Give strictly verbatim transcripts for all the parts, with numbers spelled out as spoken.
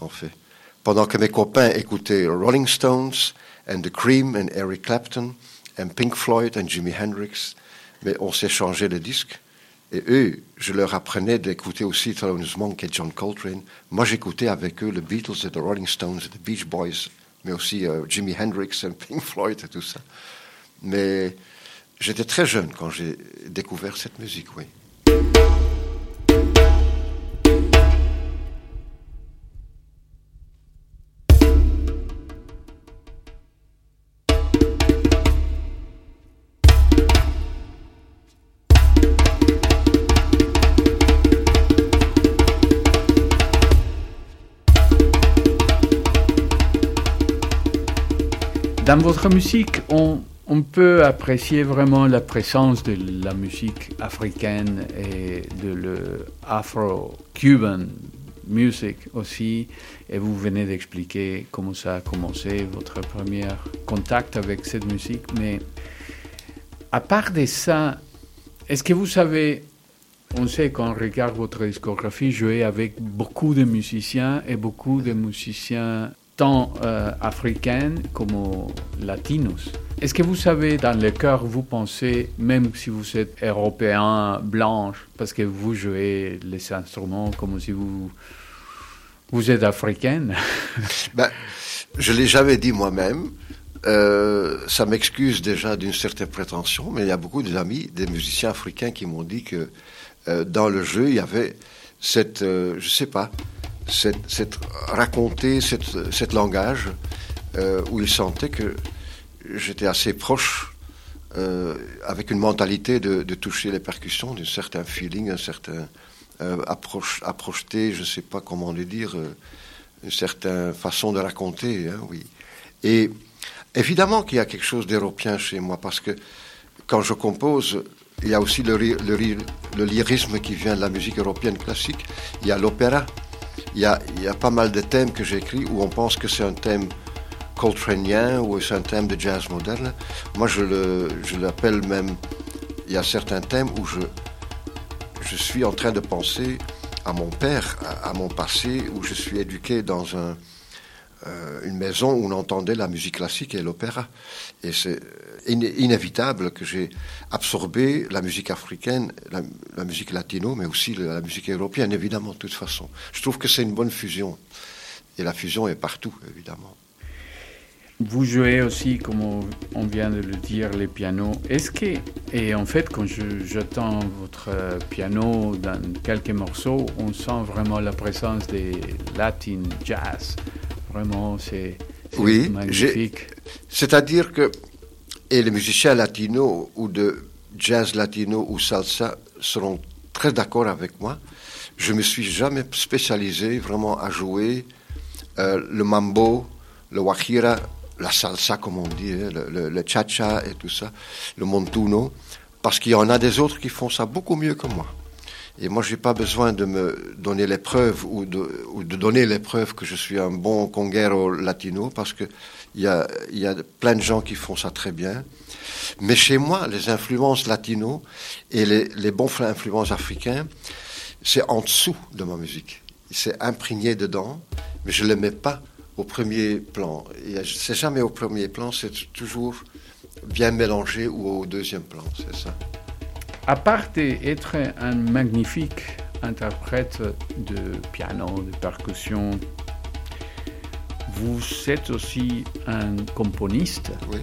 en fait. Pendant que mes copains écoutaient Rolling Stones, and The Cream, and Eric Clapton, and Pink Floyd, and Jimi Hendrix, mais on s'échangeait les disques. Et eux, je leur apprenais d'écouter aussi Thelonious Monk et John Coltrane. Moi, j'écoutais avec eux les Beatles et les Rolling Stones et les Beach Boys, mais aussi euh, Jimi Hendrix et Pink Floyd et tout ça. Mais j'étais très jeune quand j'ai découvert cette musique, oui. Dans votre musique, on, on peut apprécier vraiment la présence de la musique africaine et de l'afro-cuban music aussi. Et vous venez d'expliquer comment ça a commencé, votre premier contact avec cette musique. Mais à part de ça, est-ce que vous savez, on sait quand on regarde votre discographie, jouer avec beaucoup de musiciens et beaucoup de musiciens tant euh, africains comme latinos. Est-ce que vous savez, dans le cœur, vous pensez, même si vous êtes européen, blanche, parce que vous jouez les instruments comme si vous, vous êtes africaine? Ben, je ne l'ai jamais dit moi-même. Euh, ça m'excuse déjà d'une certaine prétention, mais il y a beaucoup d'amis, des musiciens africains qui m'ont dit que euh, dans le jeu, il y avait cette, euh, je ne sais pas, Cette, cette raconter cette, cette langage euh, où ils sentaient que j'étais assez proche euh, avec une mentalité de, de toucher les percussions, d'un certain feeling, un certain euh, approche, approcheté, je ne sais pas comment le dire, euh, une certaine façon de raconter, hein, oui. Et évidemment qu'il y a quelque chose d'européen chez moi parce que quand je compose, il y a aussi le, le, le lyrisme qui vient de la musique européenne classique, il y a l'opéra. Il y, a, il y a pas mal de thèmes que j'écris où on pense que c'est un thème coltranien ou c'est un thème de jazz moderne. Moi, je, le, je l'appelle même... Il y a certains thèmes où je, je suis en train de penser à mon père, à, à mon passé, où je suis éduqué dans un, euh, une maison où on entendait la musique classique et l'opéra. Et c'est in- inévitable que j'ai absorbé la musique africaine, la, la musique latino, mais aussi la, la musique européenne, évidemment, de toute façon. Je trouve que c'est une bonne fusion. Et la fusion est partout, évidemment. Vous jouez aussi, comme on vient de le dire, les pianos. Est-ce que, et en fait, quand je, j'entends votre piano dans quelques morceaux, on sent vraiment la présence des Latin jazz. Vraiment, c'est, c'est oui, magnifique. J'ai, c'est-à-dire que et les musiciens latinos ou de jazz latino ou salsa seront très d'accord avec moi. Je me suis jamais spécialisé vraiment à jouer euh, le mambo, le guajira, la salsa comme on dit, hein, le, le, le cha-cha et tout ça, le montuno, parce qu'il y en a des autres qui font ça beaucoup mieux que moi. Et moi, j'ai pas besoin de me donner les preuves ou de, ou de donner les preuves que je suis un bon conguero latino, parce que il y a, il y a plein de gens qui font ça très bien. Mais chez moi, les influences latino et les, les bons influences africains, c'est en dessous de ma musique. C'est imprégné dedans, mais je ne le mets pas au premier plan. Et c'est jamais au premier plan, c'est toujours bien mélangé ou au deuxième plan, c'est ça. À part d'être un magnifique interprète de piano, de percussion, vous êtes aussi un componiste. Oui.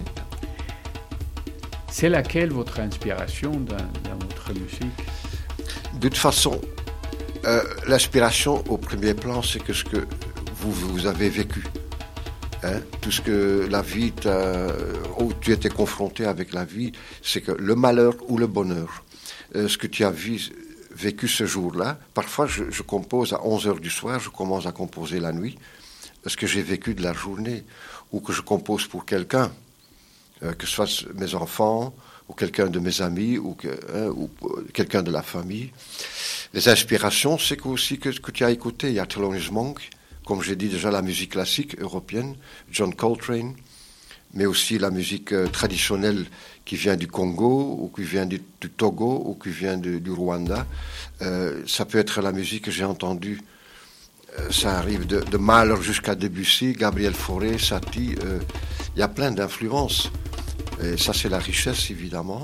C'est laquelle votre inspiration dans, dans votre musique? De toute façon, euh, l'inspiration au premier plan, c'est que ce que vous, vous avez vécu. Hein? Tout ce que la vie, t'a, où tu étais confronté avec la vie, c'est que le malheur ou le bonheur, euh, ce que tu as vu, vécu ce jour-là, parfois je, je compose à onze heures du soir, je commence à composer la nuit, ce que j'ai vécu de la journée, ou que je compose pour quelqu'un, euh, que ce soit mes enfants, ou quelqu'un de mes amis, ou, que, hein, ou quelqu'un de la famille. Les inspirations, c'est que, aussi que, que tu as écouté, il y a Thelonious Monk, comme j'ai dit déjà, la musique classique européenne, John Coltrane, mais aussi la musique euh, traditionnelle qui vient du Congo, ou qui vient du, du Togo, ou qui vient du, du Rwanda. Euh, ça peut être la musique que j'ai entendue euh, ça arrive de, de Mahler jusqu'à Debussy, Gabriel Fauré, Satie. Il euh, y a plein d'influences. Et ça, c'est la richesse, évidemment.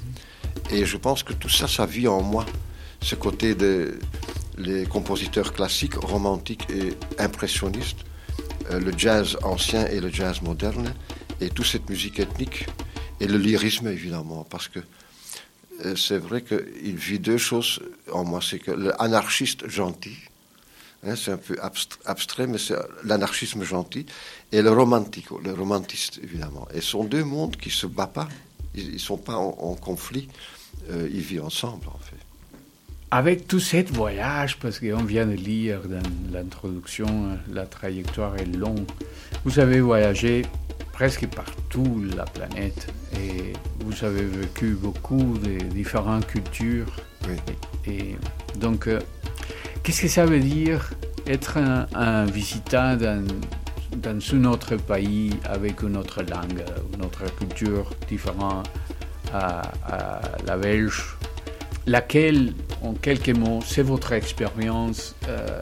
Et je pense que tout ça, ça vit en moi. Ce côté des les compositeurs classiques, romantiques et impressionnistes, euh, le jazz ancien et le jazz moderne, et toute cette musique ethnique, et le lyrisme, évidemment, parce que euh, c'est vrai qu'il vit deux choses en moi. C'est que l'anarchiste gentil, hein, c'est un peu abstrait, mais c'est l'anarchisme gentil, et le romantico, le romantiste, évidemment. Et ce sont deux mondes qui ne se battent pas, ils ne sont pas en, en conflit, euh, ils vivent ensemble, en fait. Avec tout ce voyage, parce qu'on vient de lire dans l'introduction, la trajectoire est longue, vous avez voyagé presque partout la planète et vous avez vécu beaucoup de différentes cultures. Oui. Et, et donc, euh, qu'est-ce que ça veut dire être un, un visitant dans, dans un autre pays avec une autre langue, une autre culture différente à, à la belge? Laquelle, en quelques mots, c'est votre expérience euh,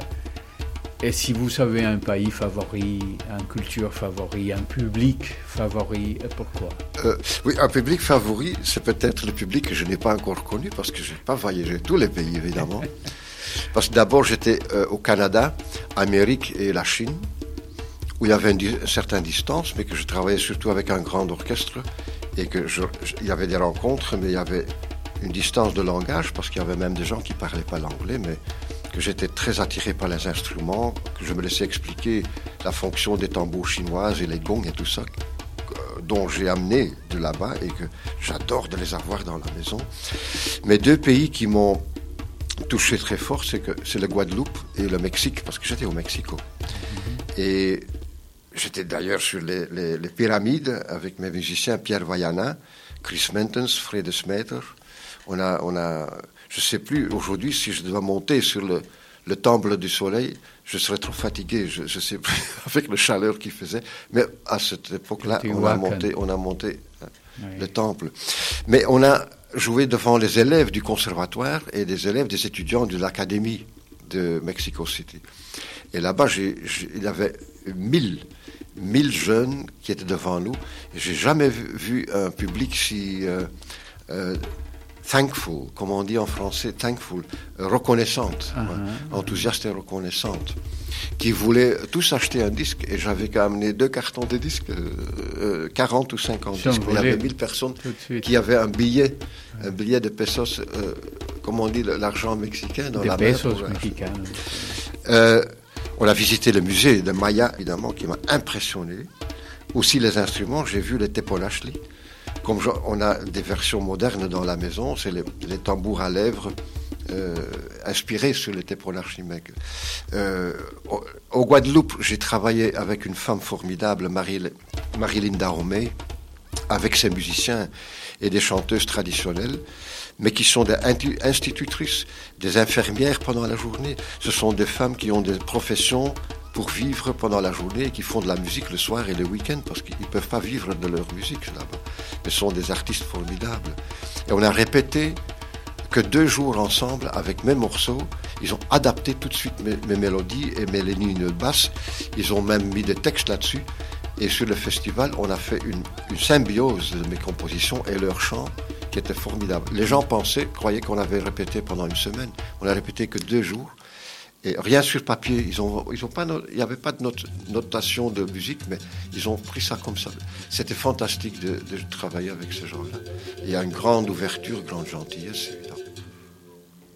et si vous avez un pays favori, une culture favori, un public favori, et pourquoi? euh, Oui, un public favori, c'est peut-être le public que je n'ai pas encore connu parce que je n'ai pas voyagé tous les pays, évidemment. Parce que d'abord, j'étais euh, au Canada, Amérique et la Chine, où il y avait une, di- une certaine distance, mais que je travaillais surtout avec un grand orchestre et que je, je, il y avait des rencontres, mais il y avait une distance de langage, parce qu'il y avait même des gens qui ne parlaient pas l'anglais, mais que j'étais très attiré par les instruments, que je me laissais expliquer la fonction des tambours chinoises et les gongs et tout ça, dont j'ai amené de là-bas et que j'adore de les avoir dans la maison. Mais deux pays qui m'ont touché très fort, c'est, que, c'est le Guadeloupe et le Mexique, parce que j'étais au Mexico. Mm-hmm. Et j'étais d'ailleurs sur les, les, les pyramides avec mes musiciens Pierre Vaiana, Chris Mentens, Fred Smeter. On a, on a, je ne sais plus, aujourd'hui, si je dois monter sur le, le temple du soleil, je serais trop fatigué, je ne sais plus, avec la chaleur qu'il faisait. Mais à cette époque-là, on a monté, on a monté oui. le temple. Mais on a joué devant les élèves du conservatoire et des élèves, des étudiants de l'académie de Mexico City. Et là-bas, j'ai, j'ai, il y avait mille, mille jeunes qui étaient devant nous. Et j'ai jamais vu, vu un public si... Euh, euh, thankful, comme on dit en français, thankful, euh, reconnaissante, uh-huh, ouais, uh-huh. enthousiaste et reconnaissante, qui voulaient tous acheter un disque, et j'avais qu'à amener deux cartons de disques, euh, quarante ou cinquante disques. Il y avait mille personnes qui avaient un billet, un billet de pesos, euh, comme on dit, l'argent mexicain dans des la pesos main. mexicains. Euh, on a visité le musée de Maya, évidemment, qui m'a impressionné. Aussi les instruments, j'ai vu les teponachli. Comme je, on a des versions modernes dans la maison, c'est les, les tambours à lèvres euh, inspirés sur les teponachli. Euh, au, au Guadeloupe, j'ai travaillé avec une femme formidable, Marie, Marie-Linda Romey, avec ses musiciens et des chanteuses traditionnelles, mais qui sont des institutrices, des infirmières pendant la journée. Ce sont des femmes qui ont des professions pour vivre pendant la journée et qui font de la musique le soir et le week-end parce qu'ils ne peuvent pas vivre de leur musique là-bas. Mais ce sont des artistes formidables. Et on a répété que deux jours ensemble avec mes morceaux. Ils ont adapté tout de suite mes, mes mélodies et mes lignes basses. Ils ont même mis des textes là-dessus. Et sur le festival, on a fait une, une symbiose de mes compositions et leurs chants qui était formidable. Les gens pensaient, croyaient qu'on avait répété pendant une semaine. On n'a répété que deux jours. Et rien sur papier, ils ont, ils ont pas, il n'y avait pas de note, notation de musique, mais ils ont pris ça comme ça. C'était fantastique de, de travailler avec ces gens-là. Il y a une grande ouverture, une grande gentillesse, évidemment.